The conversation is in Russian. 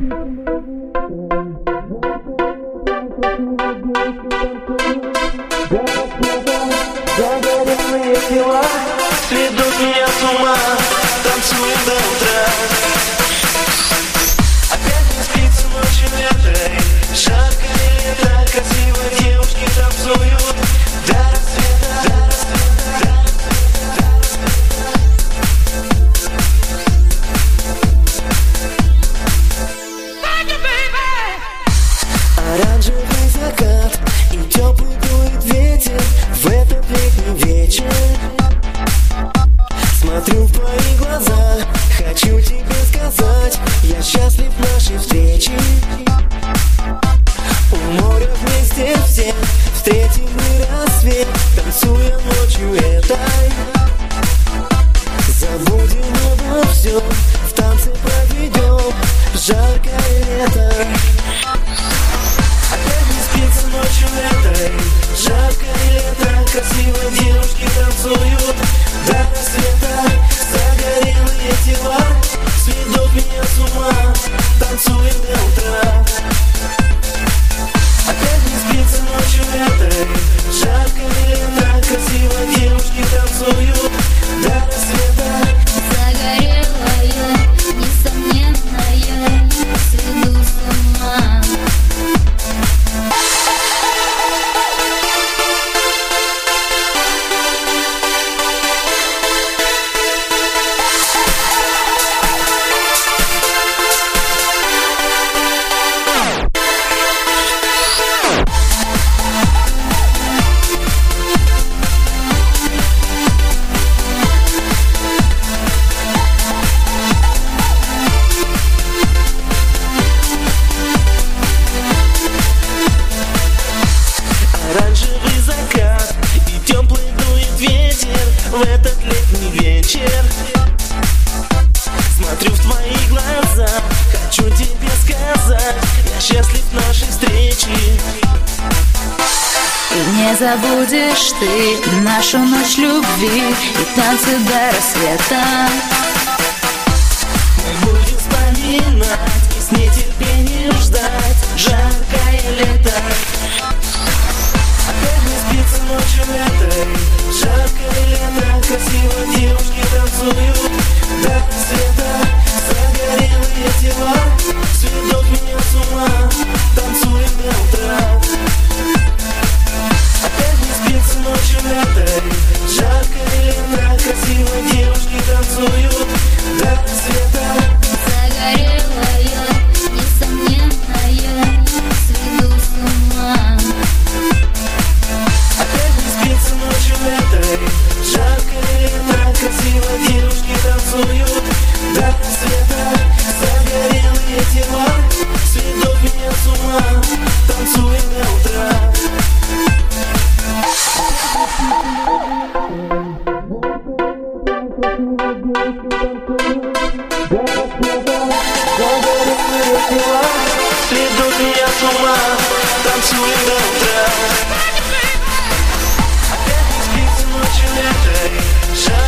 Загорелые тела сведут меня с ума, танцуем до утра. Опять не спится ночью этой, жаркое лето, красивые девушки танцуют до рассвета. Оранжевый закат и теплый дует ветер в этот летний вечер. Смотрю в твои глаза, хочу тебе сказать, я счастлив нашей встрече. У моря вместе все встретим мы рассвет, танцуя ночью этой. Забудем обо всем, в танце проведем жаркое лето. Опять не спится ночью этой, жаркое лето, красивые девушки танцуют до рассвета. Загорелые тела сведут меня с ума, танцуем до утра. Опять не спится ночью этой, жаркое лето, красивые девушки танцуют до рассвета. Загорелая, несомненная, сведу с ума. Оранжевый закат и теплый дует ветер в этот летний вечер. Смотрю в твои глаза, хочу тебе сказать, я счастлив нашей встречи. И не забудешь ты нашу ночь любви и танцы до рассвета. Мы будем вспоминать и с нетерпением ждать жаркое лето. Опять не спится ночью этой, жаркое лето, красивые девушки танцуют до рассвета. Загорелые тела сведут меня с ума, танцуем до утра. Опять не спится ночью этой, жаркое лето, красивые девушки танцуют до рассвета. Загорелая, несомненная, сведу с ума. Опять не спится ночью этой, жаркое лето, красивые девушки танцуют до рассвета. Загорелые тела сведут меня с ума, танцуем до утра. Загорелые тела сведут меня с ума, танцуем до утра. Опять не спится ночью этой,